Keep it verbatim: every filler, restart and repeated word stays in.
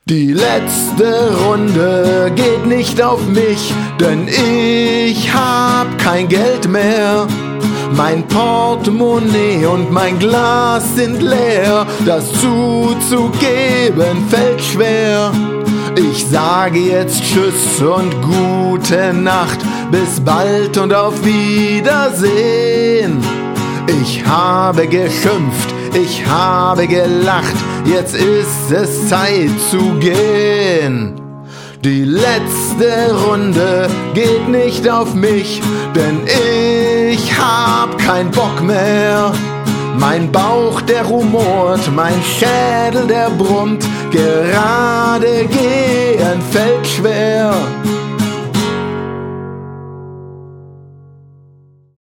Die letzte Runde geht nicht auf mich, denn ich hab kein Geld mehr. Mein Portemonnaie und mein Glas sind leer, das zuzugeben fällt schwer. Ich sage jetzt Tschüss und gute Nacht, bis bald und auf Wiedersehen. Ich habe geschimpft, ich habe gelacht, jetzt ist es Zeit zu gehen. Die letzte Runde geht nicht auf mich, denn ich hab keinen Bock mehr. Mein Bauch, der rumort, mein Schädel, der brummt, gerade gehen fällt schwer.